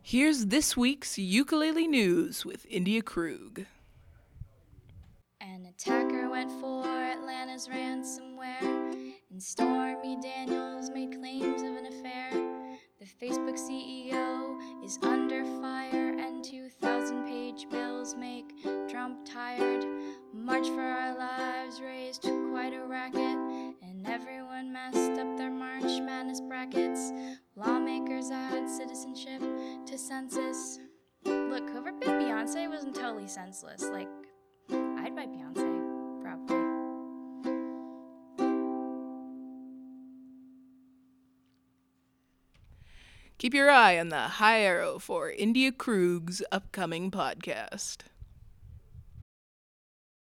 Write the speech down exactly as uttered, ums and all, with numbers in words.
Here's this week's ukulele news with India Krug. An attacker went for Atlanta's ransomware, and Stormy Daniels made claims of an affair. The Facebook C E O is under fire, and two thousand page bills make Trump tired. March for Our Lives raised quite a racket, and everyone messed up their March Madness brackets. Lawmakers add citizenship to census. Look, whoever picked Beyonce wasn't totally senseless. Like, I'd buy Beyonce, probably. Keep your eye on the high arrow for India Krug's upcoming podcast.